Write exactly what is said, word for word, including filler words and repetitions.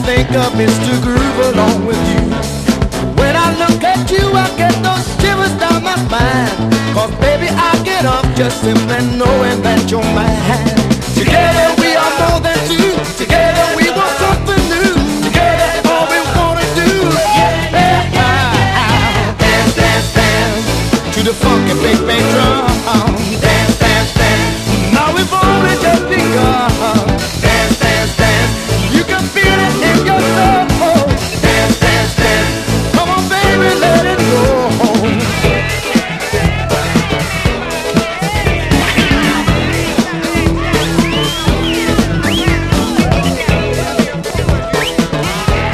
think of is to groove along with you. When I look at you, I get those shivers down my spine. Cause baby, I get up just simply knowing that you're mine. Together we are more than two. Together we want something new. Together all we wanna do. Yeah, yeah, yeah. Dance, dance, dance to the funky big bass drum. Dance, dance, dance. Now we've only just begun.